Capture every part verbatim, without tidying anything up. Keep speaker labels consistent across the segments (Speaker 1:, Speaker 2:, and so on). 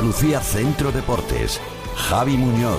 Speaker 1: Andalucía Centro Deportes, Javi Muñoz.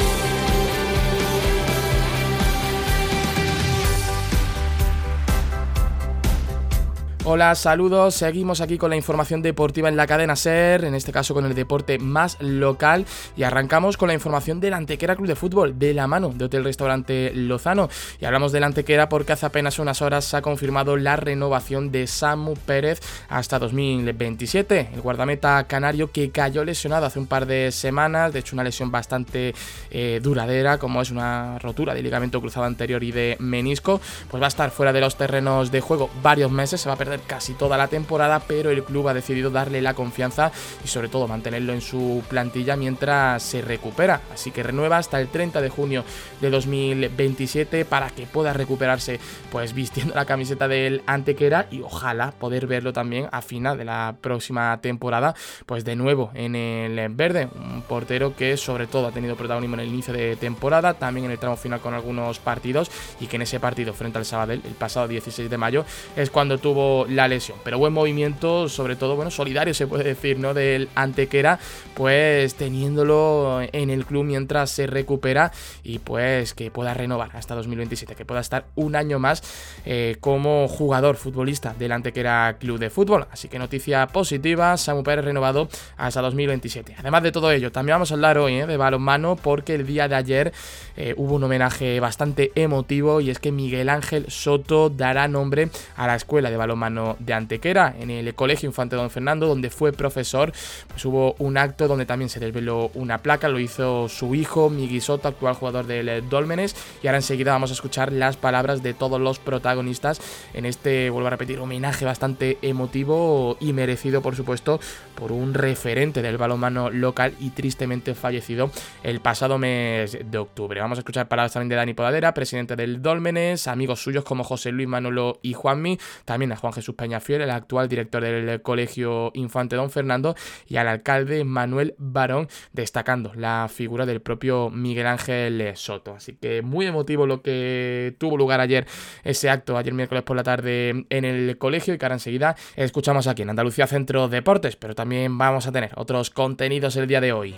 Speaker 2: Hola, saludos. Seguimos aquí con la información deportiva en la cadena SER, en este caso con el deporte más local, y arrancamos con la información del Antequera Club de Fútbol, de la mano de Hotel Restaurante Lozano. Y hablamos del Antequera porque hace apenas unas horas se ha confirmado la renovación de Samu Pérez hasta dos mil veintisiete. El guardameta canario, que cayó lesionado hace un par de semanas, de hecho una lesión bastante eh, duradera, como es una rotura de ligamento cruzado anterior y de menisco, pues va a estar fuera de los terrenos de juego varios meses, se va a perder casi toda la temporada, pero el club ha decidido darle la confianza y sobre todo mantenerlo en su plantilla mientras se recupera, así que renueva hasta el treinta de junio de dos mil veintisiete para que pueda recuperarse pues vistiendo la camiseta del Antequera y ojalá poder verlo también a final de la próxima temporada pues de nuevo en el verde, un portero que sobre todo ha tenido protagonismo en el inicio de temporada, también en el tramo final con algunos partidos, y que en ese partido frente al Sabadell el pasado dieciséis de mayo es cuando tuvo la lesión, pero buen movimiento, sobre todo, bueno, solidario se puede decir, ¿no?, del Antequera, pues teniéndolo en el club mientras se recupera y pues que pueda renovar hasta dos mil veintisiete, que pueda estar un año más eh, como jugador futbolista del Antequera Club de Fútbol, así que noticia positiva, Samu Pérez renovado hasta dos mil veintisiete. Además de todo ello, también vamos a hablar hoy eh, de balonmano, porque el día de ayer eh, hubo un homenaje bastante emotivo, y es que Miguel Ángel Soto dará nombre a la escuela de balonmano de Antequera en el Colegio Infante Don Fernando, donde fue profesor. Pues hubo un acto donde también se desveló una placa, lo hizo su hijo Miguel Soto, actual jugador del Dólmenes, y ahora enseguida vamos a escuchar las palabras de todos los protagonistas en este, vuelvo a repetir, homenaje bastante emotivo y merecido, por supuesto, por un referente del balonmano local y tristemente fallecido el pasado mes de octubre. Vamos a escuchar palabras también de Dani Podadera, presidente del Dólmenes, amigos suyos como José Luis, Manolo y Juanmi, también a Juan Jesús Peñafiel, el actual director del Colegio Infante Don Fernando, y al alcalde Manuel Barón, destacando la figura del propio Miguel Ángel Soto. Así que muy emotivo lo que tuvo lugar ayer, ese acto ayer miércoles por la tarde en el colegio, y que ahora enseguida escuchamos aquí en Andalucía Centro Deportes, pero también vamos a tener otros contenidos el día de hoy.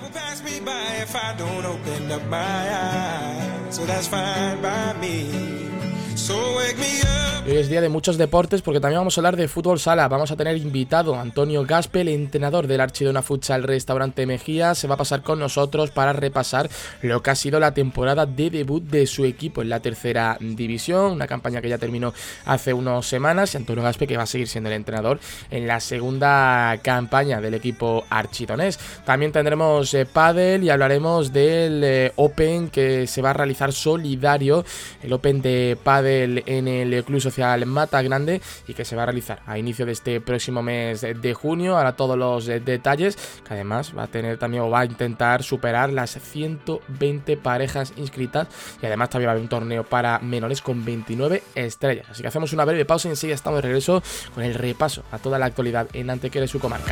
Speaker 2: Hoy es día de muchos deportes, porque también vamos a hablar de fútbol sala. Vamos a tener invitado a Antonio Gaspe, el entrenador del Archidona Futsal Restaurante Mejía. Se va a pasar con nosotros para repasar lo que ha sido la temporada de debut de su equipo en la tercera división, una campaña que ya terminó hace unas semanas, y Antonio Gaspe, que va a seguir siendo el entrenador en la segunda campaña del equipo archidonés. También tendremos eh, pádel, y hablaremos del eh, Open que se va a realizar solidario, el Open de pádel en el Club Social Mata Grande, y que se va a realizar a inicio de este próximo mes de junio. Ahora todos los eh, detalles, que además va a tener también o va a intentar superar las ciento veinte parejas inscritas, y además también va a haber un torneo para menores con veintinueve estrellas. Así que hacemos una breve pausa y enseguida estamos de regreso con el repaso a toda la actualidad en Antequera y su comarca.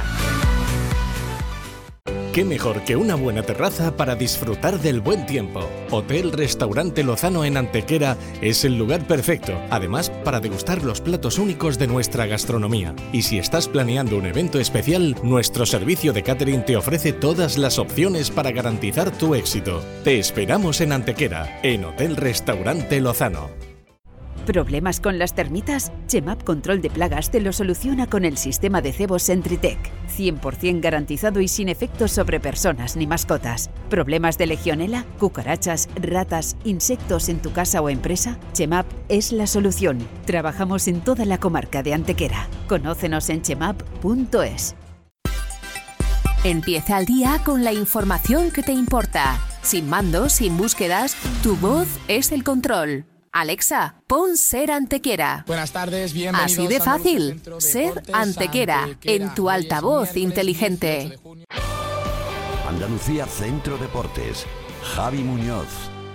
Speaker 3: ¿Qué mejor que una buena terraza para disfrutar del buen tiempo? Hotel Restaurante Lozano en Antequera es el lugar perfecto, además para degustar los platos únicos de nuestra gastronomía. Y si estás planeando un evento especial, nuestro servicio de catering te ofrece todas las opciones para garantizar tu éxito. Te esperamos en Antequera, en Hotel Restaurante Lozano.
Speaker 4: ¿Problemas con las termitas? Chemap Control de Plagas te lo soluciona con el sistema de cebo Sentritech. cien por ciento garantizado y sin efectos sobre personas ni mascotas. ¿Problemas de legionela, cucarachas, ratas, insectos en tu casa o empresa? Chemap es la solución. Trabajamos en toda la comarca de Antequera. Conócenos en chemap punto es.
Speaker 5: Empieza el día con la información que te importa. Sin mandos, sin búsquedas, tu voz es el control. Alexa, pon Ser Antequera.
Speaker 2: Buenas tardes, bienvenidos.
Speaker 5: Así de fácil, Ser Antequera, en tu altavoz inteligente.
Speaker 1: Andalucía Centro Deportes, Javi Muñoz.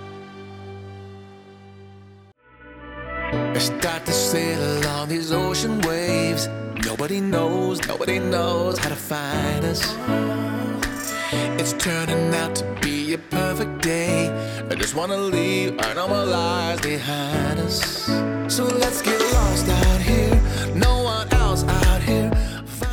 Speaker 6: Start to sail along these ocean waves. Nobody knows, nobody knows how to find us. It's turning out to be a perfect day. I just wanna leave our normal lives behind us. So let's get lost out here. No one else out here. Find ourselves.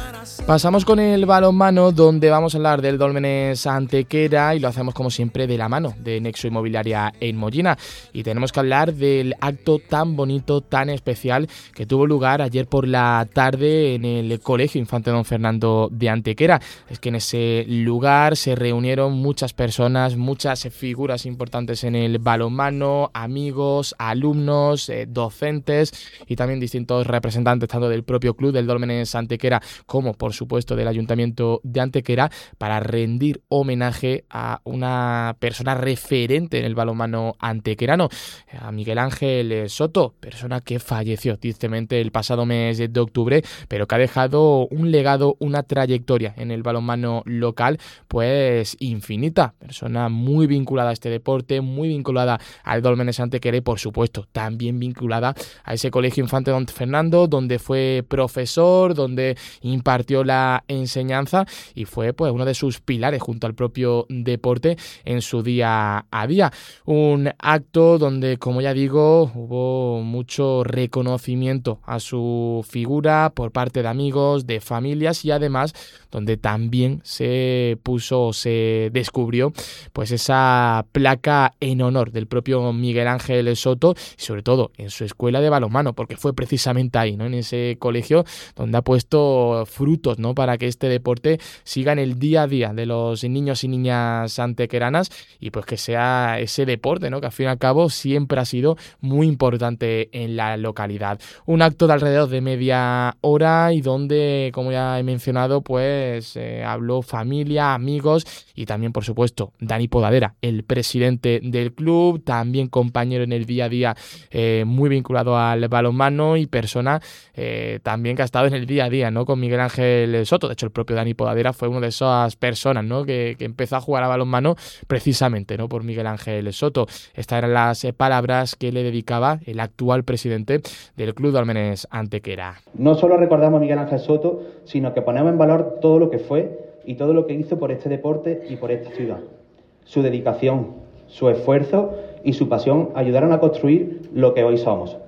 Speaker 2: Pasamos con el balonmano, donde vamos a hablar del Dólmenes Antequera y lo hacemos como siempre de la mano de Nexo Inmobiliaria en Mollina. Y tenemos que hablar del acto tan bonito, tan especial que tuvo lugar ayer por la tarde en el Colegio Infante Don Fernando de Antequera. Es que en ese lugar se reunieron muchas personas, muchas figuras importantes en el balonmano, amigos, alumnos, eh, docentes y también distintos representantes tanto del propio club del Dólmenes Antequera como por supuesto del Ayuntamiento de Antequera, para rendir homenaje a una persona referente en el balonmano antequerano, a Miguel Ángel Soto, persona que falleció tristemente el pasado mes de octubre, pero que ha dejado un legado, una trayectoria en el balonmano local pues infinita, persona muy vinculada a este deporte, muy vinculada al Dólmenes Antequera y por supuesto también vinculada a ese Colegio Infante Don Fernando, donde fue profesor, donde impartió la enseñanza y fue pues uno de sus pilares junto al propio deporte en su día a día. Un acto donde, como ya digo, hubo mucho reconocimiento a su figura por parte de amigos, de familias y además donde también se puso, se descubrió pues esa placa en honor del propio Miguel Ángel Soto y sobre todo en su escuela de balonmano, porque fue precisamente ahí, ¿no?, en ese colegio donde ha puesto frutos, ¿no?, para que este deporte siga en el día a día de los niños y niñas antequeranas y pues que sea ese deporte, ¿no?, que al fin y al cabo siempre ha sido muy importante en la localidad. Un acto de alrededor de media hora y donde, como ya he mencionado, pues eh, habló familia, amigos y también, por supuesto, Dani Podadera, el presidente del club, también compañero en el día a día, eh, muy vinculado al balonmano y persona eh, también que ha estado en el día a día, ¿no?, con Miguel Ángel Soto. De hecho, el propio Dani Podadera fue una de esas personas, ¿no?, que, que empezó a jugar a balonmano precisamente, ¿no?, por Miguel Ángel Soto. Estas eran las eh, palabras que le dedicaba el actual presidente del Club Dólmenes Antequera.
Speaker 7: No solo recordamos a Miguel Ángel Soto, sino que ponemos en valor todo lo que fue y todo lo que hizo por este deporte y por esta ciudad. Su dedicación, su esfuerzo y su pasión ayudaron a construir lo que hoy somos.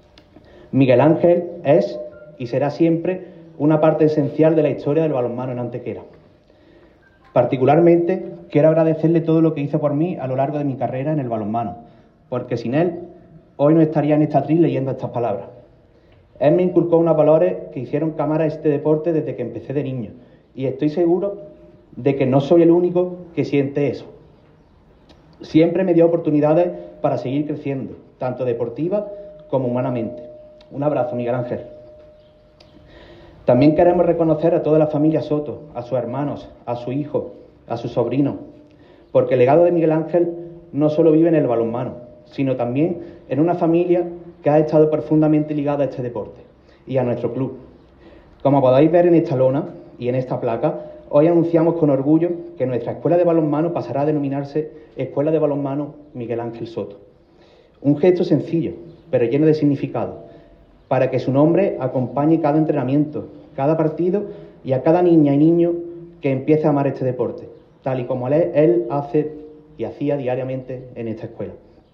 Speaker 7: Miguel Ángel es y será siempre una parte esencial de la historia del balonmano en Antequera. Particularmente quiero agradecerle todo lo que hizo por mí a lo largo de mi carrera en el balonmano, porque sin él hoy no estaría en esta atril leyendo estas palabras. Él me inculcó unos valores que hicieron cámara a este deporte desde que empecé de niño y estoy seguro de que no soy el único que siente eso. Siempre me dio oportunidades para seguir creciendo, tanto deportiva como humanamente. Un abrazo, Miguel Ángel. También queremos reconocer a toda la familia Soto, a sus hermanos, a su hijo, a sus sobrinos, porque el legado de Miguel Ángel no solo vive en el balonmano, sino también en una familia que ha estado profundamente ligada a este deporte y a nuestro club. Como podéis ver en esta lona y en esta placa, hoy anunciamos con orgullo que nuestra escuela de balonmano pasará a denominarse Escuela de Balonmano Miguel Ángel Soto. Un gesto sencillo, pero lleno de significado, para que su nombre acompañe cada entrenamiento, cada partido y a cada niña y niño que empiece a amar este deporte, tal y como él, él hace y hacía diariamente en esta escuela.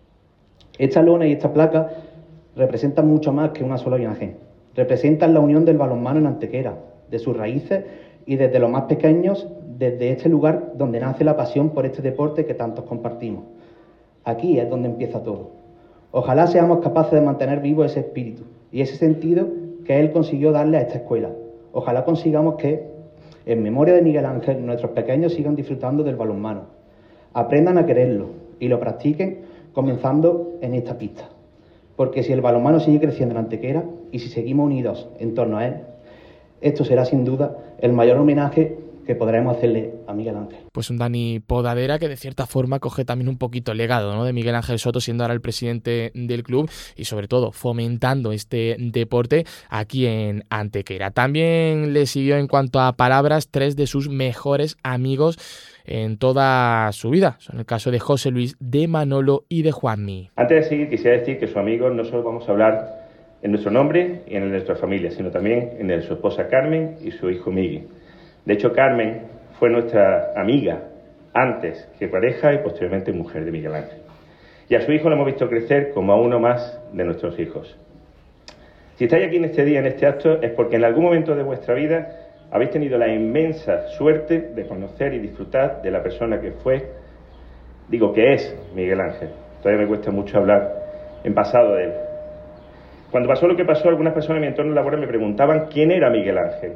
Speaker 7: Esta lona y esta placa representan mucho más que una sola imagen. Representan la unión del balonmano en Antequera, de sus raíces y desde los más pequeños, desde este lugar donde nace la pasión por este deporte que tantos compartimos. Aquí es donde empieza todo. Ojalá seamos capaces de mantener vivo ese espíritu y ese sentido que él consiguió darle a esta escuela. Ojalá consigamos que, en memoria de Miguel Ángel, nuestros pequeños sigan disfrutando del balonmano, aprendan a quererlo y lo practiquen comenzando en esta pista. Porque si el balonmano sigue creciendo en Antequera y si seguimos unidos en torno a él, esto será sin duda el mayor homenaje que podremos hacerle a Miguel Ángel.
Speaker 2: Pues un Dani Podadera que de cierta forma coge también un poquito el legado, ¿no?, de Miguel Ángel Soto, siendo ahora el presidente del club y sobre todo fomentando este deporte aquí en Antequera. También le siguió en cuanto a palabras tres de sus mejores amigos en toda su vida. Son el caso de José Luis, de Manolo y de Juanmi.
Speaker 8: Antes de seguir, quisiera decir que sus amigos no solo vamos a hablar en nuestro nombre y en el de nuestra familia, sino también en el de su esposa Carmen y su hijo Miguel. De hecho, Carmen fue nuestra amiga antes que pareja y posteriormente mujer de Miguel Ángel. Y a su hijo lo hemos visto crecer como a uno más de nuestros hijos. Si estáis aquí en este día, en este acto, es porque en algún momento de vuestra vida Habéis tenido la inmensa suerte de conocer y disfrutar de la persona que fue, digo que es Miguel Ángel. Todavía me cuesta mucho hablar en pasado de él. Cuando pasó lo que pasó, algunas personas en mi entorno laboral me preguntaban quién era Miguel Ángel.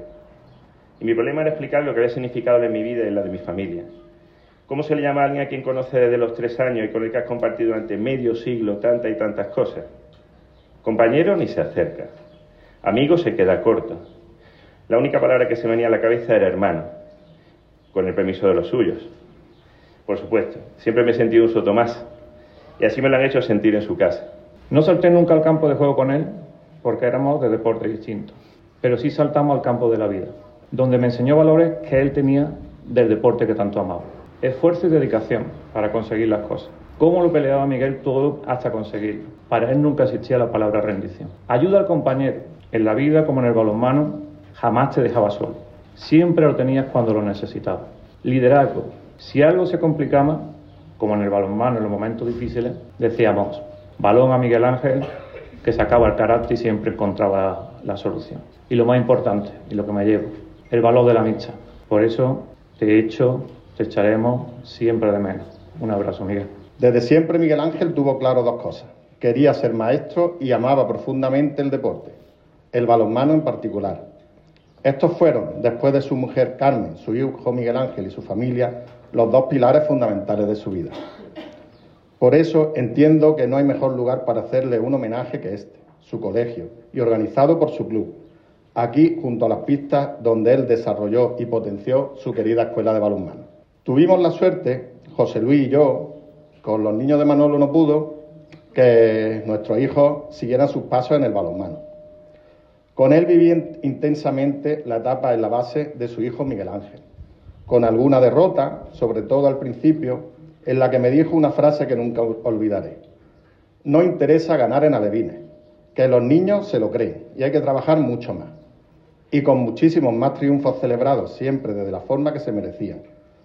Speaker 8: Y mi problema era explicar lo que había significado en mi vida y en la de mi familia. ¿Cómo se le llama a alguien a quien conoce desde los tres años y con el que has compartido durante medio siglo tantas y tantas cosas? Compañero ni se acerca. Amigo se queda corto. La única palabra que se me venía a la cabeza era hermano, con el permiso de los suyos. Por supuesto, siempre me he sentido un soto más, y así me lo han hecho sentir en su casa.
Speaker 9: No salté nunca al campo de juego con él, porque éramos de deportes distintos, pero sí saltamos al campo de la vida, donde me enseñó valores que él tenía del deporte que tanto amaba. Esfuerzo y dedicación para conseguir las cosas. Cómo lo peleaba Miguel todo hasta conseguirlo. Para él nunca existía la palabra rendición. Ayuda al compañero. En la vida, como en el balonmano, jamás te dejaba solo. Siempre lo tenías cuando lo necesitabas. Liderazgo. Si algo se complicaba, como en el balonmano en los momentos difíciles, decíamos, balón a Miguel Ángel, que sacaba el carácter y siempre encontraba la solución. Y lo más importante, y lo que me llevo, el valor de la amistad. Por eso te echo, te echaremos siempre de menos. Un abrazo, Miguel.
Speaker 10: Desde siempre Miguel Ángel tuvo claro dos cosas. Quería ser maestro y amaba profundamente el deporte, el balonmano en particular. Estos fueron, después de su mujer Carmen, su hijo Miguel Ángel y su familia, los dos pilares fundamentales de su vida. Por eso entiendo que no hay mejor lugar para hacerle un homenaje que este, su colegio, y organizado por su club, aquí junto a las pistas donde él desarrolló y potenció su querida escuela de balonmano. Tuvimos la suerte, José Luis y yo, con los niños de Manolo no pudo, que nuestros hijos siguieran sus pasos en el balonmano. Con él viví intensamente la etapa en la base de su hijo Miguel Ángel, con alguna derrota, sobre todo al principio, en la que me dijo una frase que nunca olvidaré. No interesa ganar en alevines, que los niños se lo creen y hay que trabajar mucho más. Y con muchísimos más triunfos celebrados, siempre desde la forma que se merecían.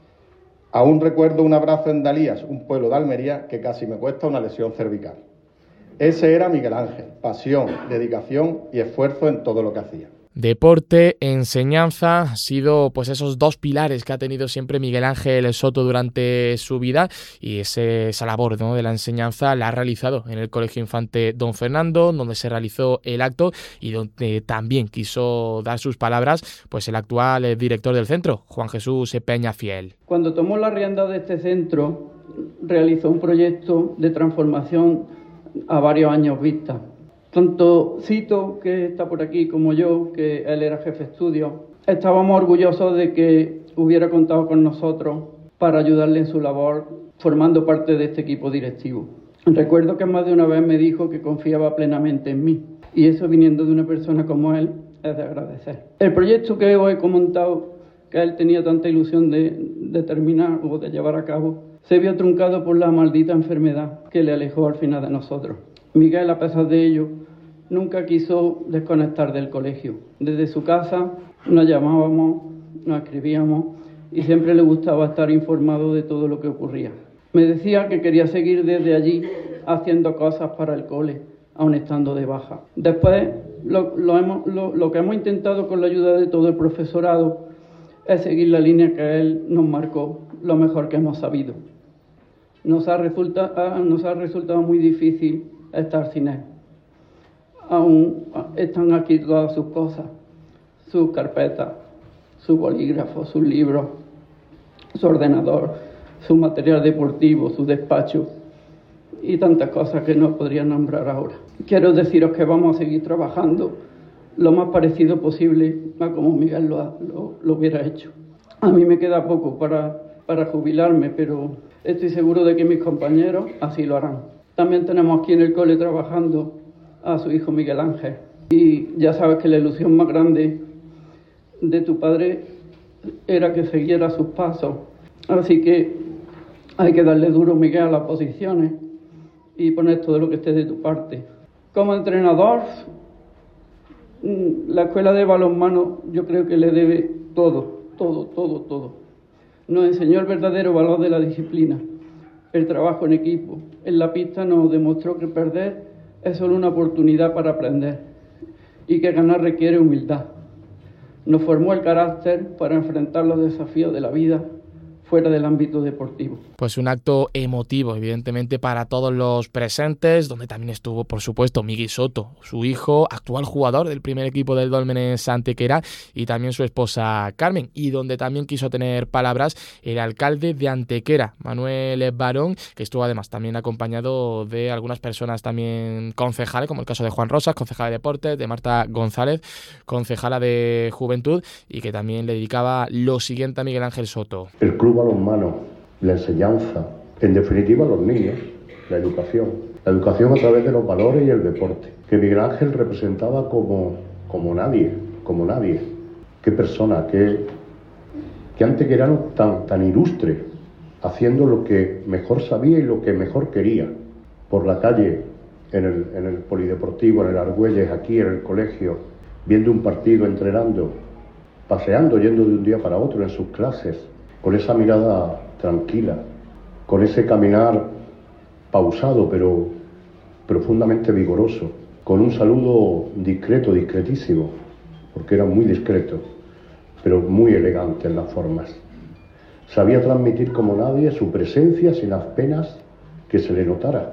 Speaker 10: Aún recuerdo un abrazo en Dalías, un pueblo de Almería, que casi me cuesta una lesión cervical. Ese era Miguel Ángel, pasión, dedicación y esfuerzo en todo lo que hacía.
Speaker 2: Deporte, enseñanza, han sido pues esos dos pilares que ha tenido siempre Miguel Ángel Soto durante su vida, y ese, esa labor, ¿no?, de la enseñanza la ha realizado en el Colegio Infante Don Fernando, donde se realizó el acto y donde también quiso dar sus palabras pues el actual director del centro, Juan Jesús Peñafiel.
Speaker 11: Cuando tomó la rienda de este centro, realizó un proyecto de transformación a varios años vista. Tanto Cito, que está por aquí, como yo, que él era jefe de estudio, estábamos orgullosos de que hubiera contado con nosotros para ayudarle en su labor, formando parte de este equipo directivo. Recuerdo que más de una vez me dijo que confiaba plenamente en mí, y eso, viniendo de una persona como él, es de agradecer. El proyecto que os he comentado, que él tenía tanta ilusión de, de terminar o de llevar a cabo, se vio truncado por la maldita enfermedad que le alejó al final de nosotros. Miguel, a pesar de ello, nunca quiso desconectar del colegio. Desde su casa nos llamábamos, nos escribíamos y siempre le gustaba estar informado de todo lo que ocurría. Me decía que quería seguir desde allí haciendo cosas para el cole, aun estando de baja. Después, lo, lo, hemos, lo, lo que hemos intentado con la ayuda de todo el profesorado es seguir la línea que él nos marcó lo mejor que hemos sabido. Nos ha, resulta, nos ha resultado muy difícil estar sin él. Aún están aquí todas sus cosas, sus carpetas, su bolígrafo, sus libros, su ordenador, su material deportivo, su despacho y tantas cosas que no podría nombrar ahora. Quiero deciros que vamos a seguir trabajando lo más parecido posible a como Miguel lo, ha, lo, lo hubiera hecho. A mí me queda poco para, para jubilarme, pero estoy seguro de que mis compañeros así lo harán. También tenemos aquí en el cole trabajando a su hijo Miguel Ángel. Y ya sabes que la ilusión más grande de tu padre era que siguiera sus pasos. Así que hay que darle duro, Miguel, a las posiciones y poner todo lo que esté de tu parte. Como entrenador, la escuela de balonmano yo creo que le debe todo, todo, todo, todo. Nos enseñó el verdadero valor de la disciplina, el trabajo en equipo. En la pista nos demostró que perder es solo una oportunidad para aprender y que ganar requiere humildad. Nos formó el carácter para enfrentar los desafíos de la vida fuera del ámbito deportivo.
Speaker 2: Pues un acto emotivo, evidentemente, para todos los presentes, donde también estuvo, por supuesto, Miguel Soto, su hijo, actual jugador del primer equipo del Dólmenes Antequera, y también su esposa Carmen, y donde también quiso tener palabras el alcalde de Antequera, Manuel Barón, que estuvo además también acompañado de algunas personas también concejales, como el caso de Juan Rosas, concejala de Deportes, de Marta González, concejala de Juventud, y que también le dedicaba lo siguiente a Miguel Ángel Soto.
Speaker 12: El club balonmano, la enseñanza, en definitiva los niños, la educación. La educación a través de los valores y el deporte. Que Miguel Ángel representaba como, como nadie, como nadie. Qué persona, qué, qué antequerano tan, tan ilustre, haciendo lo que mejor sabía y lo que mejor quería. Por la calle, en el, en el polideportivo, en el Argüelles, aquí en el colegio, viendo un partido, entrenando, paseando, yendo de un día para otro en sus clases, con esa mirada tranquila, con ese caminar pausado pero profundamente vigoroso, con un saludo discreto, discretísimo, porque era muy discreto, pero muy elegante en las formas. Sabía transmitir como nadie su presencia sin apenas que se le notara,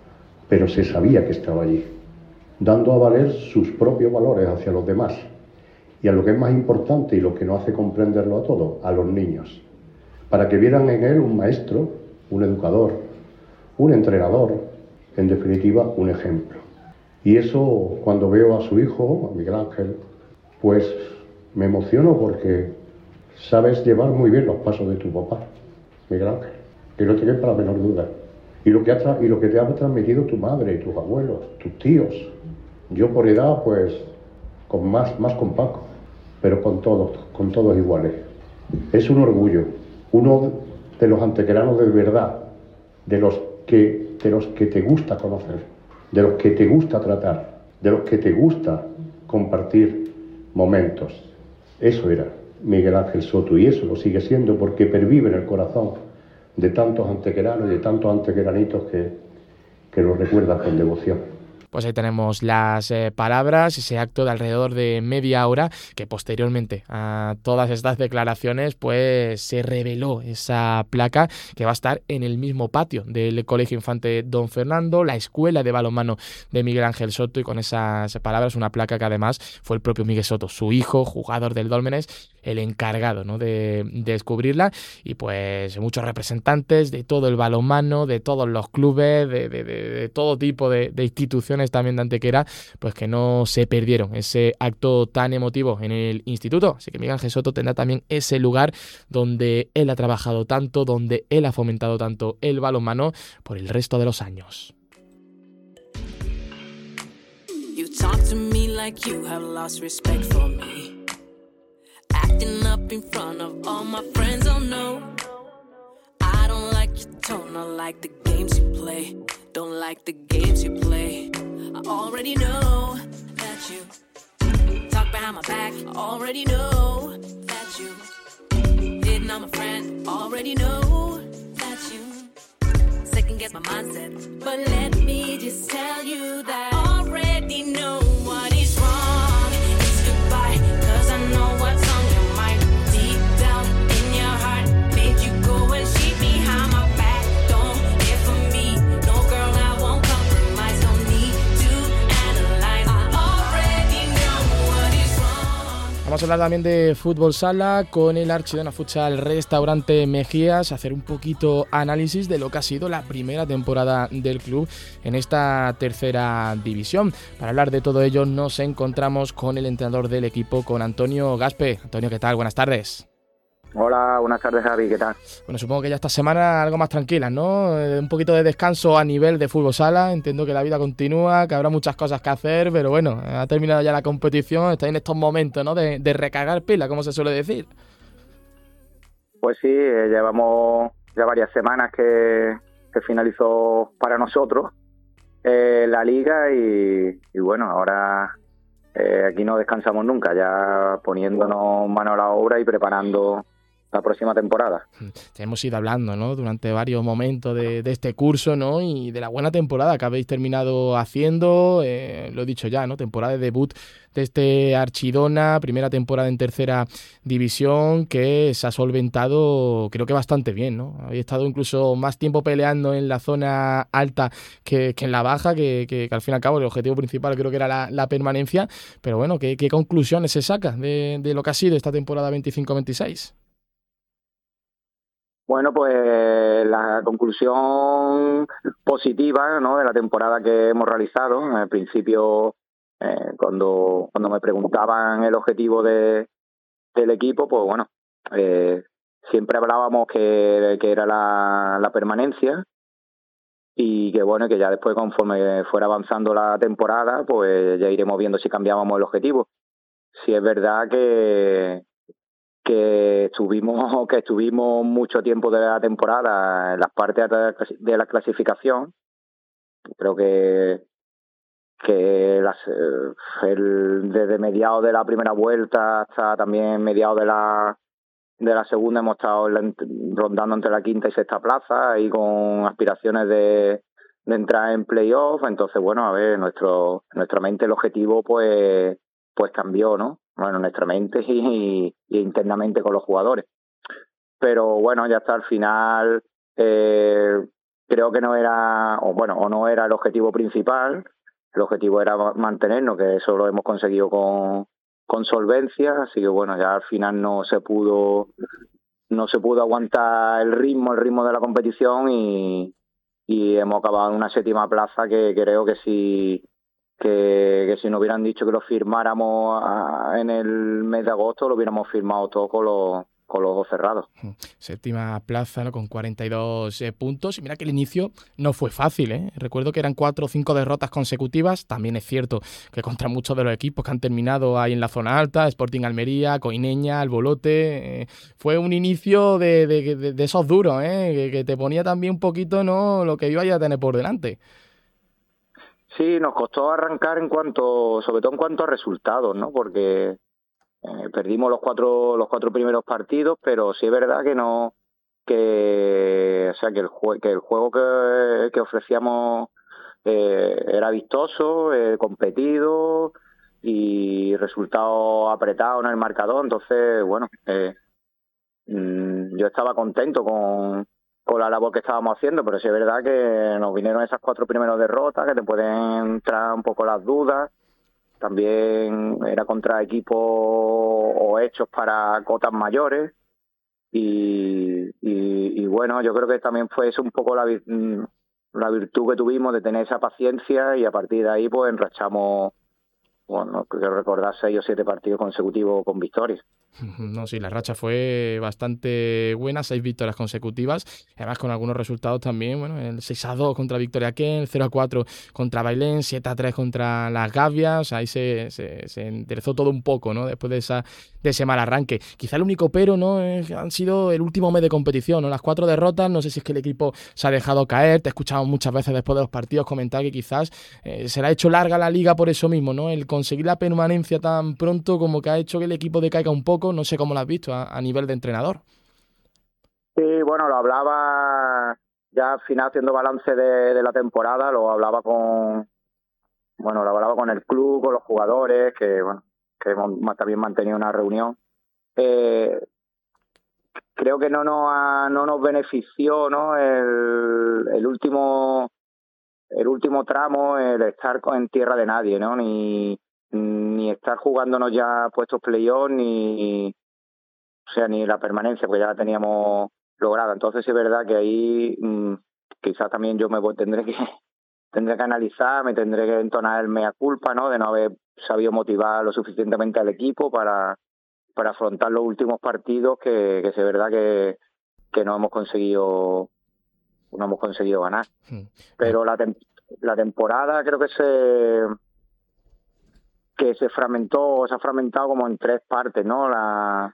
Speaker 12: pero se sabía que estaba allí, dando a valer sus propios valores hacia los demás y a lo que es más importante y lo que nos hace comprenderlo a todos, a los niños, para que vieran en él un maestro, un educador, un entrenador, en definitiva, un ejemplo. Y eso, cuando veo a su hijo, a Miguel Ángel, pues me emociono porque sabes llevar muy bien los pasos de tu papá, Miguel Ángel, que no te quepa la menor duda. Y lo que, ha tra- y lo que te ha transmitido tu madre y tus abuelos, tus tíos. Yo por edad, pues, con más, más con Paco, pero con todos, con todos iguales. Es un orgullo. Uno de los antequeranos de verdad, de los que, de los que te gusta conocer, de los que te gusta tratar, de los que te gusta compartir momentos. Eso era Miguel Ángel Soto, y eso lo sigue siendo porque pervive en el corazón de tantos antequeranos y de tantos antequeranitos que, que lo recuerdan con devoción.
Speaker 2: Pues ahí tenemos las eh, palabras, ese acto de alrededor de media hora, que posteriormente a todas estas declaraciones pues se reveló esa placa que va a estar en el mismo patio del Colegio Infante Don Fernando, la escuela de balonmano de Miguel Ángel Soto, y con esas palabras una placa que además fue el propio Miguel Soto, su hijo, jugador del Dólmenes, el encargado, ¿no?, de, de descubrirla, y pues muchos representantes de todo el balonmano, de todos los clubes, de, de, de, de todo tipo de, de instituciones también de Antequera, pues que no se perdieron ese acto tan emotivo en el instituto. Así que Miguel Ángel Soto tendrá también ese lugar donde él ha trabajado tanto, donde él ha fomentado tanto el balonmano por el resto de los años.
Speaker 13: You talk to me like you have lost respect for me. Acting up in front of all my friends, oh no. I don't like your tone, I like the games you play. Don't like the games you play. I already know that you talk behind my back. I already know that you hitting on my friend. Already know that you second guess my mindset. But let me just tell you that I already know what is wrong. It's goodbye, cause I know what's on your mind. Deep down in your heart, made you go and cheat behind my back. Don't care for me, no girl, I won't compromise. Don't need to analyze. I already know what is wrong.
Speaker 2: Vamos a hablar también de fútbol sala con el Archidona Futsal Restaurante Mejías, hacer un poquito análisis de lo que ha sido la primera temporada del club en esta tercera división. Para hablar de todo ello nos encontramos con el entrenador del equipo, con Antonio Gaspe. Antonio, ¿qué tal? Buenas tardes.
Speaker 14: Hola, buenas tardes, Javi, ¿qué tal?
Speaker 2: Bueno, supongo que ya esta semana algo más tranquila, ¿no? Eh, un poquito de descanso a nivel de fútbol sala. Entiendo que la vida continúa, que habrá muchas cosas que hacer, pero bueno, ha terminado ya la competición. Está en estos momentos, ¿no?, de, de recargar pila, como se suele decir.
Speaker 14: Pues sí, eh, llevamos ya varias semanas que, que finalizó para nosotros eh, la liga y, y bueno, ahora eh, aquí no descansamos nunca, ya poniéndonos mano a la obra y preparando la próxima temporada.
Speaker 2: Ya hemos ido hablando, ¿no?, durante varios momentos de, de este curso, ¿no?, y de la buena temporada que habéis terminado haciendo, eh, lo he dicho ya, ¿no?, temporada de debut de este Archidona, primera temporada en tercera división que se ha solventado creo que bastante bien, ¿no? Habéis estado incluso más tiempo peleando en la zona alta que, que en la baja, que, que, que al fin y al cabo el objetivo principal creo que era la, la permanencia, pero bueno, ¿qué, qué conclusiones se saca de, de lo que ha sido esta temporada veinticinco veintiséis?
Speaker 14: Bueno, pues la conclusión positiva, ¿no?, de la temporada que hemos realizado. Al principio, eh, cuando, cuando me preguntaban el objetivo de, del equipo, pues bueno, eh, siempre hablábamos que, que era la, la permanencia y que bueno, que ya después conforme fuera avanzando la temporada, pues ya iremos viendo si cambiábamos el objetivo. Si es verdad que que estuvimos que estuvimos mucho tiempo de la temporada en las partes de la clasificación. Creo que que las, el, desde mediados de la primera vuelta hasta también mediados de la de la segunda hemos estado rondando entre la quinta y sexta plaza y con aspiraciones de, de entrar en playoff. Entonces, bueno, a ver, nuestro nuestra mente el objetivo pues pues cambió, ¿no? Bueno, nuestra mente y, y internamente con los jugadores. Pero bueno, ya hasta el final eh, creo que no era, o bueno, o no era el objetivo principal. El objetivo era mantenernos, que eso lo hemos conseguido con, con solvencia, así que bueno, ya al final no se pudo no se pudo aguantar el ritmo, el ritmo de la competición y, y hemos acabado en una séptima plaza que creo que si que, que si nos hubieran dicho que lo firmáramos a, en el mes de agosto, lo hubiéramos firmado todo con los con los ojos cerrados.
Speaker 2: Séptima plaza, ¿no?, con cuarenta y dos eh, puntos. Y mira que el inicio no fue fácil, ¿eh? Recuerdo que eran cuatro o cinco derrotas consecutivas. También es cierto que contra muchos de los equipos que han terminado ahí en la zona alta, Sporting Almería, Coineña, Albolote, eh, fue un inicio de, de, de, de esos duros, ¿eh? Que, que te ponía también un poquito, ¿no?, lo que iba a tener por delante.
Speaker 14: Sí, nos costó arrancar en cuanto, sobre todo en cuanto a resultados, ¿no? Porque Eh, perdimos los cuatro los cuatro primeros partidos, pero sí es verdad que no que o sea que el jue, que el juego que, que ofrecíamos eh, era vistoso, eh, competido y resultado apretado en el marcador. Entonces, bueno, eh, mmm, yo estaba contento con con la labor que estábamos haciendo, pero sí es verdad que nos vinieron esas cuatro primeras derrotas que te pueden entrar un poco las dudas. También era contra equipos o hechos para cotas mayores y, y, y bueno, yo creo que también fue eso un poco la, la virtud que tuvimos de tener esa paciencia y a partir de ahí pues enrachamos, bueno, creo recordar seis o siete partidos consecutivos con victorias.
Speaker 2: No, sí, la racha fue bastante buena, seis victorias consecutivas, además con algunos resultados también, bueno, el seis a dos contra Victoria Ken, el cero a cuatro contra Bailén, siete a tres contra las Gavias, o sea, ahí se, se, se enderezó todo un poco, ¿no?, después de esa de ese mal arranque. Quizá el único pero, ¿no?, es, han sido el último mes de competición, ¿no?, las cuatro derrotas, no sé si es que el equipo se ha dejado caer, te he escuchado muchas veces después de los partidos comentar que quizás eh, se le ha hecho larga la liga por eso mismo, ¿no?, el conseguir la permanencia tan pronto como que ha hecho que el equipo decaiga un poco. No sé cómo lo has visto a, a nivel de entrenador.
Speaker 14: Sí, bueno, lo hablaba ya al final haciendo balance de, de la temporada, lo hablaba con bueno, lo hablaba con el club, con los jugadores, que bueno, que hemos también mantenido una reunión. Eh, creo que no nos ha, no nos benefició, ¿no?, el, el último el último tramo, el estar en tierra de nadie, ¿no?, ni ni estar jugándonos ya puestos playoff, ni o sea, ni la permanencia, porque ya la teníamos lograda. Entonces es verdad que ahí mmm, quizás también yo me tendré que tendré que analizar, me tendré que entonar el mea culpa, ¿no?, de no haber sabido motivar lo suficientemente al equipo para, para afrontar los últimos partidos que, que es verdad que, que no hemos conseguido no hemos conseguido ganar. Pero la, tem- la temporada creo que se que se fragmentó, se ha fragmentado como en tres partes, ¿no? La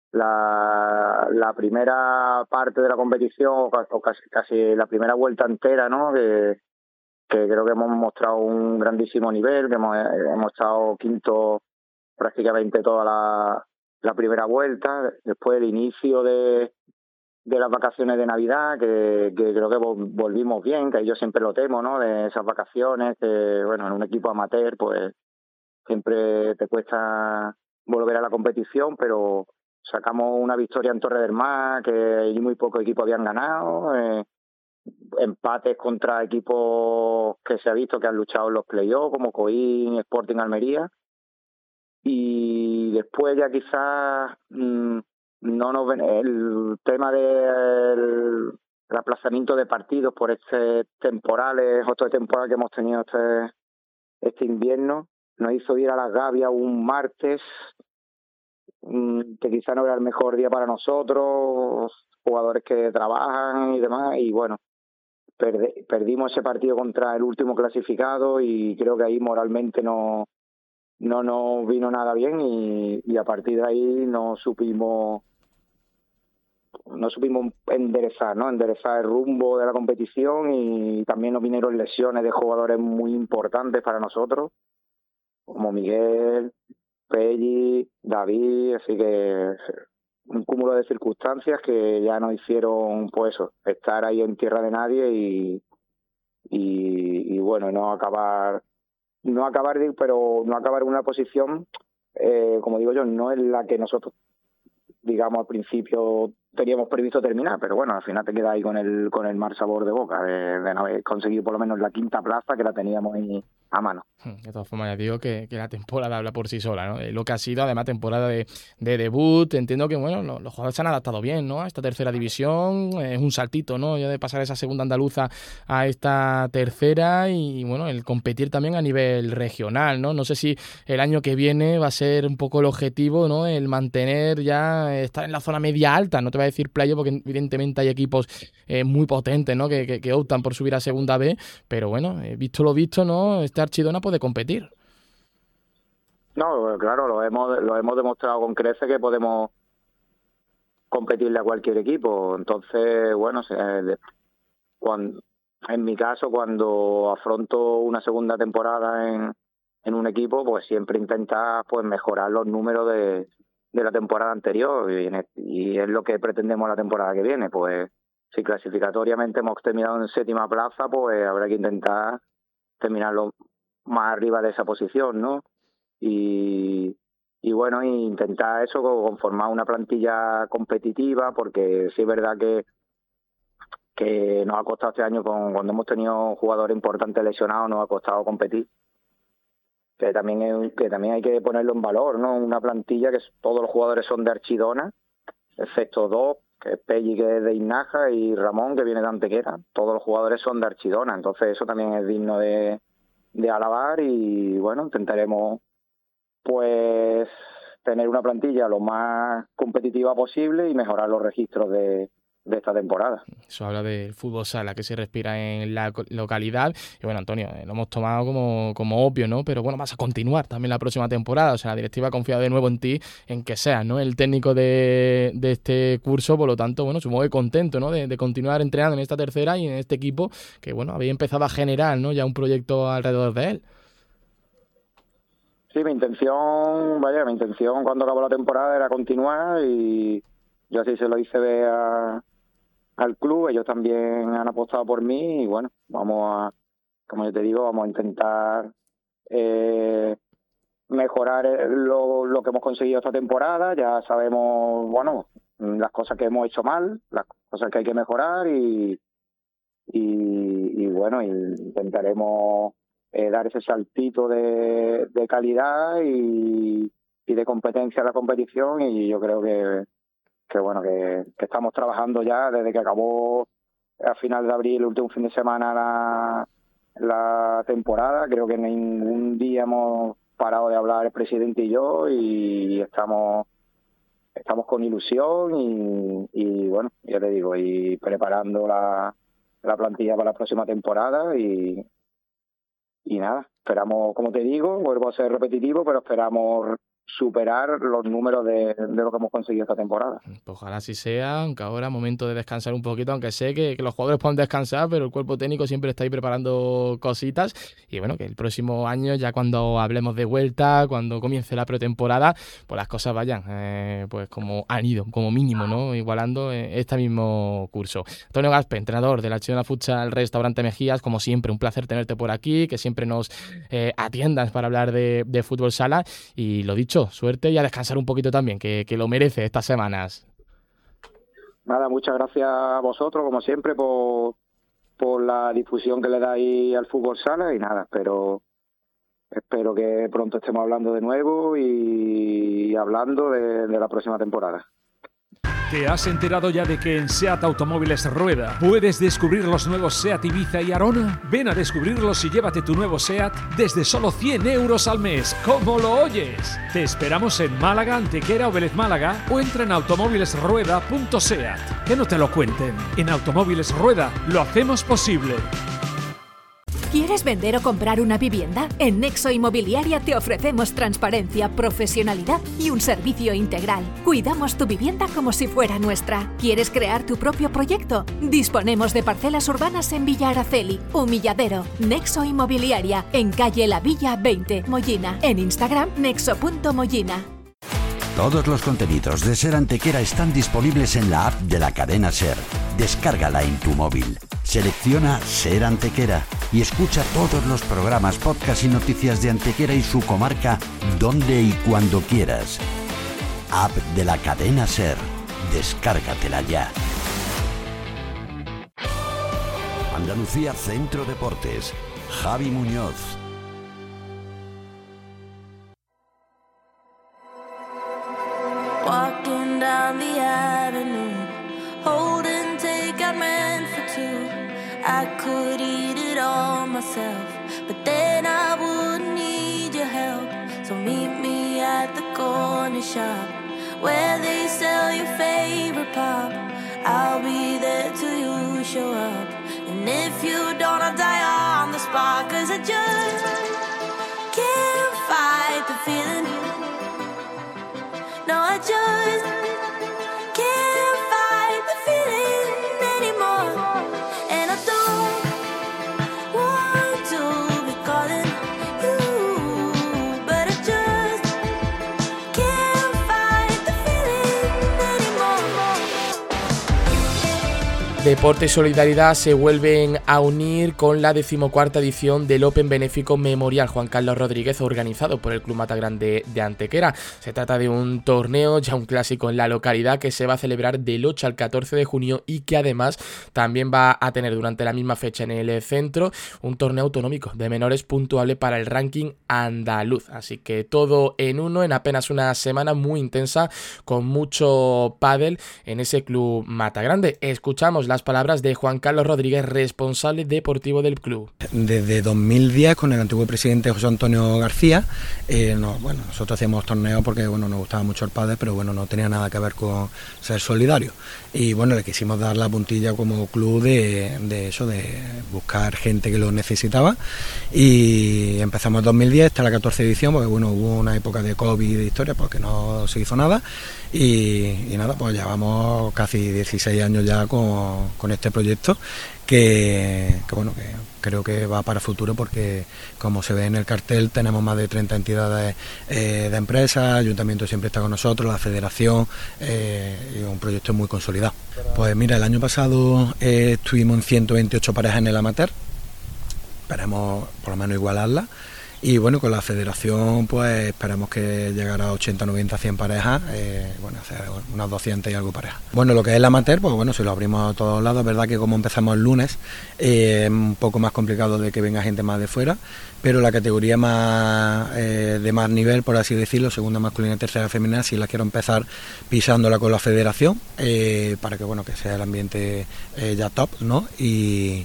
Speaker 14: La, la primera parte de la competición, o casi, casi la primera vuelta entera, ¿no?, que, que creo que hemos mostrado un grandísimo nivel, que hemos, hemos estado quinto prácticamente toda la la primera vuelta, después el inicio de, de las vacaciones de Navidad, que, que creo que volvimos bien, que yo siempre lo temo, ¿no? De esas vacaciones, que bueno, en un equipo amateur pues siempre te cuesta volver a la competición, pero sacamos una victoria en Torre del Mar, que muy pocos equipos habían ganado, eh, empates contra equipos que se ha visto que han luchado en los playoffs, como Coín, Sporting Almería, y después ya quizás mmm, no nos ven el tema del el aplazamiento de partidos por este temporales, otro temporal que hemos tenido este, este invierno, nos hizo ir a Las Gavias un martes, mmm, que quizás no era el mejor día para nosotros, jugadores que trabajan y demás, y bueno, Perde, perdimos ese partido contra el último clasificado y creo que ahí moralmente no, no nos vino nada bien y, y a partir de ahí no supimos no supimos enderezar, ¿no? Enderezar el rumbo de la competición y también nos vinieron lesiones de jugadores muy importantes para nosotros, como Miguel, Pelli, David, así que un cúmulo de circunstancias que ya nos hicieron, pues eso, estar ahí en tierra de nadie y, y, y bueno, no acabar, no acabar, pero no acabar en una posición, eh, como digo yo, no es la que nosotros, digamos, al principio teníamos previsto terminar, pero bueno, al final te quedas ahí con el con el mal sabor de boca de, de no haber conseguido por lo menos la quinta plaza que la teníamos ahí a mano.
Speaker 2: De todas formas, ya digo que, que la temporada habla por sí sola, ¿no? Lo que ha sido, además, temporada de, de debut. Entiendo que, bueno, los, los jugadores se han adaptado bien, ¿no? A esta tercera división. Es un saltito, ¿no? Ya de pasar esa segunda andaluza a esta tercera y, bueno, el competir también a nivel regional, ¿no? No sé si el año que viene va a ser un poco el objetivo, ¿no? El mantener ya, estar en la zona media alta. No te voy a decir playa porque, evidentemente, hay equipos eh, muy potentes, ¿no? Que, que, que optan por subir a segunda B. Pero, bueno, eh, visto lo visto, ¿no? Este Archidona puede competir.
Speaker 14: No, claro, lo hemos lo hemos demostrado con creces que podemos competirle a cualquier equipo. Entonces, bueno, cuando, en mi caso, cuando afronto una segunda temporada en, en un equipo, pues siempre intentas pues mejorar los números de, de la temporada anterior y, en, y es lo que pretendemos la temporada que viene. Pues si clasificatoriamente hemos terminado en séptima plaza, pues habrá que intentar terminarlo más arriba de esa posición, ¿no? Y, y bueno, intentar eso, conformar una plantilla competitiva, porque sí es verdad que que nos ha costado este año, con, cuando hemos tenido jugadores importantes lesionados, nos ha costado competir. Que también es, que también hay que ponerlo en valor, ¿no? Una plantilla que todos los jugadores son de Archidona, excepto dos, que es Pelli, que es de Inaja, y Ramón, que viene de Antequera. Todos los jugadores son de Archidona, entonces eso también es digno de, de alabar y bueno, intentaremos pues tener una plantilla lo más competitiva posible y mejorar los registros de, de esta temporada.
Speaker 2: Eso habla del fútbol sala que se respira en la localidad. Y bueno, Antonio, eh, lo hemos tomado como, como obvio, ¿no? Pero bueno, vas a continuar también la próxima temporada. O sea, la directiva ha confiado de nuevo en ti, en que seas, ¿no?, el técnico de, de este curso. Por lo tanto, bueno, supongo que contento, ¿no?, de, de continuar entrenando en esta tercera y en este equipo que, bueno, había empezado a generar, ¿no?, ya un proyecto alrededor de él.
Speaker 14: Sí, mi intención, vaya, mi intención cuando acabó la temporada era continuar y yo así se lo hice ver a, al club. Ellos también han apostado por mí y bueno, vamos a, como yo te digo, vamos a intentar eh, mejorar lo, lo que hemos conseguido esta temporada. Ya sabemos, bueno, las cosas que hemos hecho mal, las cosas que hay que mejorar y, y, y bueno, intentaremos Eh, dar ese saltito de, de calidad y, y de competencia a la competición y yo creo que, que bueno que, que estamos trabajando ya desde que acabó a final de abril, el último fin de semana, la, la temporada. Creo que ningún día hemos parado de hablar el presidente y yo y estamos estamos con ilusión y, y bueno, ya te digo, y preparando la, la plantilla para la próxima temporada y Y nada, esperamos, como te digo, vuelvo a ser repetitivo, pero esperamos superar los números de, de lo que hemos conseguido esta temporada.
Speaker 2: Pues ojalá así sea, aunque ahora momento de descansar un poquito, aunque sé que, que los jugadores pueden descansar, pero el cuerpo técnico siempre está ahí preparando cositas, y bueno, que el próximo año, ya cuando hablemos de vuelta, cuando comience la pretemporada, pues las cosas vayan, eh, pues como han ido, como mínimo, ¿no? Igualando eh, este mismo curso. Antonio Gaspe, entrenador del Archidona Futsal Restaurante Mejías, como siempre, un placer tenerte por aquí, que siempre nos eh, atiendas para hablar de, de fútbol sala, y lo dicho, suerte y a descansar un poquito también, que, que lo merece estas semanas.
Speaker 14: Nada, muchas gracias a vosotros, como siempre, por, por la difusión que le dais al fútbol sala, y nada, espero, espero que pronto estemos hablando de nuevo y hablando de, de la próxima temporada.
Speaker 15: ¿Te has enterado ya de que en SEAT Automóviles Rueda puedes descubrir los nuevos SEAT Ibiza y Arona? Ven a descubrirlos y llévate tu nuevo SEAT desde solo cien euros al mes. ¿Cómo lo oyes? Te esperamos en Málaga, Antequera o Vélez Málaga, o entra en automóviles rueda punto seat. Que no te lo cuenten. En Automóviles Rueda lo hacemos posible.
Speaker 16: ¿Quieres vender o comprar una vivienda? En Nexo Inmobiliaria te ofrecemos transparencia, profesionalidad y un servicio integral. Cuidamos tu vivienda como si fuera nuestra. ¿Quieres crear tu propio proyecto? Disponemos de parcelas urbanas en Villa Araceli, Humilladero. Nexo Inmobiliaria, en calle La Villa veinte, Mollina. En Instagram, nexo punto mollina.
Speaker 1: Todos los contenidos de SER Antequera están disponibles en la app de la cadena SER. Descárgala en tu móvil. Selecciona SER Antequera y escucha todos los programas, podcasts y noticias de Antequera y su comarca donde y cuando quieras. App de la cadena SER. Descárgatela ya. Andalucía Centro Deportes. Javi Muñoz.
Speaker 13: Walking down the avenue, holding takeout meant for two. I could eat it all myself, but then I wouldn't need your help. So meet me at the corner shop, where they sell your favorite pop. I'll be there till you show up, and if you don't, I'll die on the spot. Cause I just can't fight the feeling. No, I just can't fight the feeling anymore. And I don't want to be calling you, but I just can't fight the feeling anymore.
Speaker 2: Deporte y Solidaridad se vuelven a unir con la decimocuarta edición del Open Benéfico Memorial Juan Carlos Rodríguez, organizado por el Club Matagrande de Antequera. Se trata de un torneo, ya un clásico en la localidad, que se va a celebrar del ocho al catorce de junio y que además también va a tener durante la misma fecha en el centro un torneo autonómico de menores puntuable para el ranking andaluz. Así que todo en uno, en apenas una semana muy intensa, con mucho pádel en ese Club Matagrande. Escuchamos las palabras de Juan Carlos Rodríguez, responsable deportivo del club.
Speaker 17: Desde dos mil diez, con el antiguo presidente José Antonio García, eh, no, bueno, nosotros hacíamos torneos porque bueno, nos gustaba mucho el pádel, pero bueno, no tenía nada que ver con ser solidario. Y bueno, le quisimos dar la puntilla como club de, de eso, de buscar gente que lo necesitaba. Y empezamos en dos mil diez, hasta la catorce edición, porque bueno, hubo una época de COVID y de historia, porque no se hizo nada. Y, y nada, pues llevamos casi dieciséis años ya con, con este proyecto, que, que bueno, que creo que va para futuro, porque como se ve en el cartel tenemos más de treinta entidades eh, de empresas, el ayuntamiento siempre está con nosotros, la federación, eh, y un proyecto muy consolidado. Pues mira, el año pasado eh, estuvimos en ciento veintiocho parejas en el amateur, esperemos por lo menos igualarla. Y bueno, con la federación pues esperamos que llegara a ochenta, noventa, cien parejas, eh, bueno, hacer unas doscientas y algo parejas. Bueno, lo que es el amateur, pues bueno, si lo abrimos a todos lados, es verdad que como empezamos el lunes, eh, es un poco más complicado de que venga gente más de fuera, pero la categoría más eh, de más nivel, por así decirlo, segunda masculina y tercera femenina, sí la quiero empezar pisándola con la federación, eh, para que bueno, que sea el ambiente eh, ya top, ¿no? Y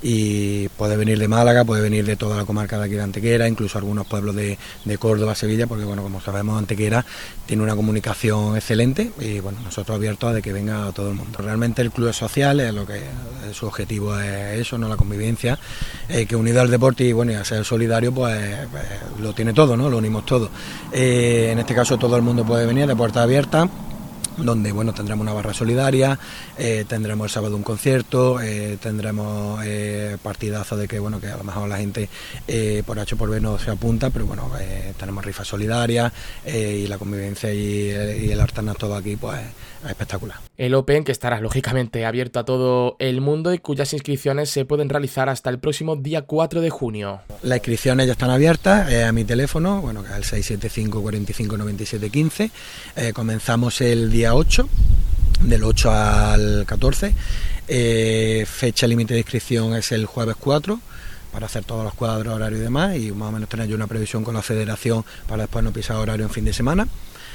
Speaker 17: y puede venir de Málaga, puede venir de toda la comarca de aquí de Antequera, incluso algunos pueblos de, de Córdoba, Sevilla, porque bueno, como sabemos, Antequera tiene una comunicación excelente y bueno, nosotros abiertos a de que venga todo el mundo. Realmente el club es social, es lo que su objetivo es eso, no la convivencia, eh, que unido al deporte y bueno, y a ser solidario, pues, pues lo tiene todo, ¿no? Lo unimos todo. Eh, en este caso todo el mundo puede venir de puerta abierta, donde bueno, tendremos una barra solidaria, eh, tendremos el sábado un concierto, eh, tendremos eh, partidazo de que bueno, que a lo mejor la gente eh, por H por B no se apunta, pero bueno, eh, tenemos rifas solidarias eh, y la convivencia y, y el artenas todo aquí pues es espectacular.
Speaker 2: El Open, que estará lógicamente abierto a todo el mundo y cuyas inscripciones se pueden realizar hasta el próximo día cuatro de junio.
Speaker 17: Las inscripciones ya están abiertas, eh, a mi teléfono, bueno, que es el seis siete cinco, cuatro cinco, nueve siete uno cinco, eh, comenzamos el día ocho, del ocho al catorce, eh, fecha límite de inscripción es el jueves cuatro, para hacer todos los cuadros, horarios y demás, y más o menos tener yo una previsión con la federación para después no pisar horario en fin de semana.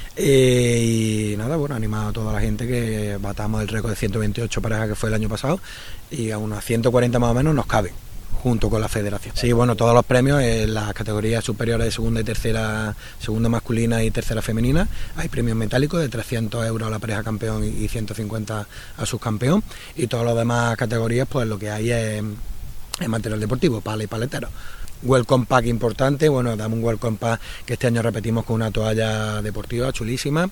Speaker 17: Eh, y nada, bueno, animado a toda la gente que batamos el récord de ciento veintiocho parejas que fue el año pasado y a unas ciento cuarenta más o menos nos caben, junto con la federación. Sí, bueno, todos los premios en las categorías superiores de segunda y tercera, segunda masculina y tercera femenina, hay premios metálicos de trescientos euros a la pareja campeón y ciento cincuenta a subcampeón, y todas las demás categorías pues lo que hay es, es material deportivo, pala y paletero. Welcome pack importante, bueno, damos un welcome pack que este año repetimos con una toalla deportiva chulísima,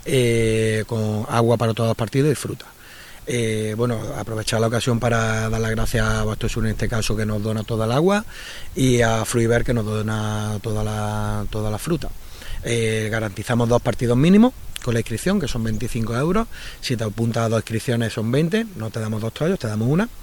Speaker 17: eh, con agua para todos los partidos y fruta. Eh, bueno, aprovechar la ocasión para dar las gracias a Bastosur en este caso, que nos dona toda el agua, y a Fruiver, que nos dona toda la, toda la fruta. Eh, garantizamos dos partidos mínimos con la inscripción, que son veinticinco euros. Si te apuntas a dos inscripciones son veinte, no te damos dos toallas, te damos una.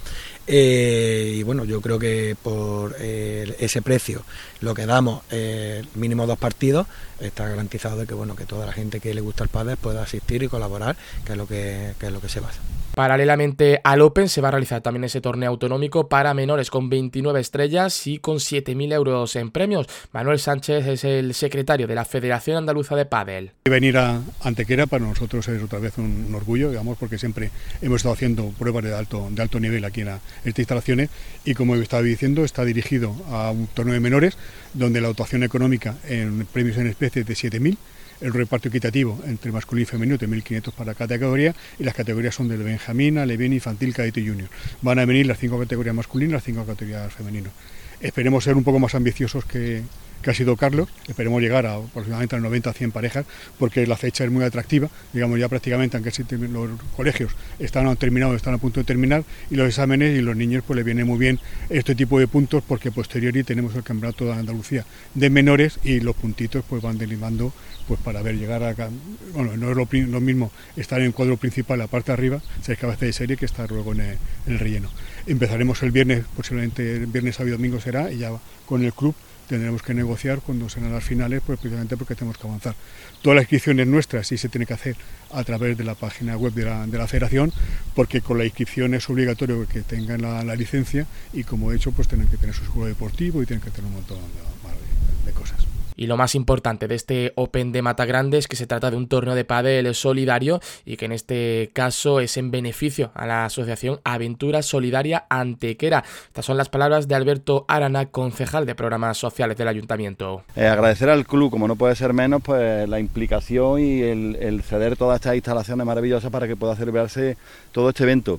Speaker 17: Eh, y bueno, yo creo que por eh, ese precio, lo que damos, eh, mínimo dos partidos, está garantizado de que bueno, que toda la gente que le gusta el pádel pueda asistir y colaborar, que es lo que, que es lo que se basa.
Speaker 2: Paralelamente al Open se va a realizar también ese torneo autonómico para menores con veintinueve estrellas y con siete mil euros en premios. Manuel Sánchez es el secretario de la Federación Andaluza de Pádel.
Speaker 18: Venir a Antequera para nosotros es otra vez un, un orgullo, digamos, porque siempre hemos estado haciendo pruebas de alto, de alto nivel aquí en, la, en estas instalaciones, y como estaba diciendo, está dirigido a un torneo de menores donde la dotación económica en premios en especie es de siete mil, el reparto equitativo entre masculino y femenino de mil quinientos para cada categoría, y las categorías son del Benjamín, Alevín, Infantil, Cadete y Junior. Van a venir las cinco categorías masculinas y las cinco categorías femeninas. Esperemos ser un poco más ambiciosos que, que ha sido Carlos, esperemos llegar a aproximadamente a noventa a cien parejas, porque la fecha es muy atractiva, digamos ya prácticamente, aunque los colegios están terminados, están a punto de terminar, y los exámenes, y los niños pues les viene muy bien este tipo de puntos, porque posteriori tenemos el campeonato de Andalucía de menores, y los puntitos pues van derivando pues para ver llegar a, bueno, no es lo, lo mismo estar en el cuadro principal, la parte de arriba, ser cabeza de serie, que estar luego en el, en el relleno. Empezaremos el viernes, posiblemente el viernes, sábado y domingo será, y ya con el club tendremos que negociar cuando serán las finales, pues precisamente porque tenemos que avanzar. Todas las inscripciones nuestras sí se tiene que hacer a través de la página web de la, de la federación, porque con la inscripción es obligatorio que tengan la, la licencia, y como he dicho, pues tienen que tener su seguro deportivo y tienen que tener un montón de, de cosas.
Speaker 2: Y lo más importante de este Open de Matagrande es que se trata de un torneo de pádel solidario, y que en este caso es en beneficio a la asociación Aventura Solidaria Antequera. Estas son las palabras de Alberto Arana, concejal de programas sociales del ayuntamiento.
Speaker 19: Eh, agradecer al club, como no puede ser menos, pues la implicación y el, el ceder todas estas instalaciones maravillosas para que pueda celebrarse todo este evento.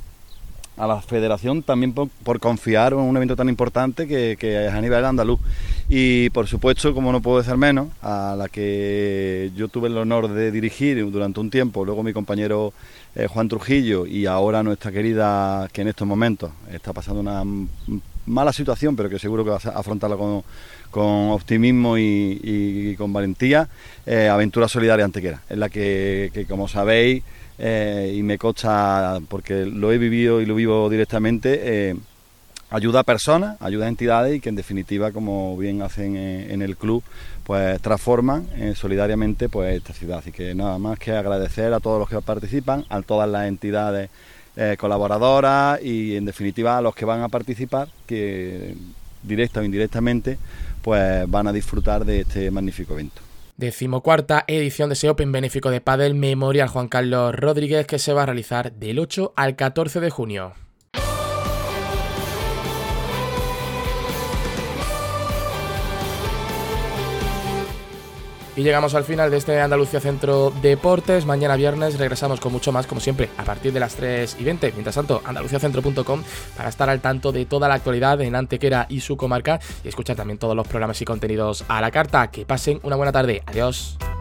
Speaker 19: A la federación también por, por confiar en un evento tan importante que, que es a nivel andaluz, y por supuesto, como no puedo ser menos, a la que yo tuve el honor de dirigir durante un tiempo, luego mi compañero eh, Juan Trujillo, y ahora nuestra querida, que en estos momentos está pasando una mala situación, pero que seguro que va a afrontarla con, con optimismo y, y con valentía, eh, Aventura Solidaria Antequera, en la que, que como sabéis, Eh, y me consta porque lo he vivido y lo vivo directamente, eh, ayuda a personas, ayuda a entidades, y que en definitiva, como bien hacen eh, en el club, pues transforman eh, solidariamente pues esta ciudad. Así que nada más que agradecer a todos los que participan, a todas las entidades eh, colaboradoras, y en definitiva a los que van a participar, que directa o indirectamente pues van a disfrutar de este magnífico evento.
Speaker 2: Decimocuarta edición de ese Open benéfico de pádel Memorial Juan Carlos Rodríguez, que se va a realizar del ocho al catorce de junio. Y llegamos al final de este Andalucía Centro Deportes. Mañana viernes regresamos con mucho más, como siempre, a partir de las tres y veinte. Mientras tanto, andaluciacentro punto com para estar al tanto de toda la actualidad en Antequera y su comarca y escuchar también todos los programas y contenidos a la carta. Que pasen una buena tarde. Adiós.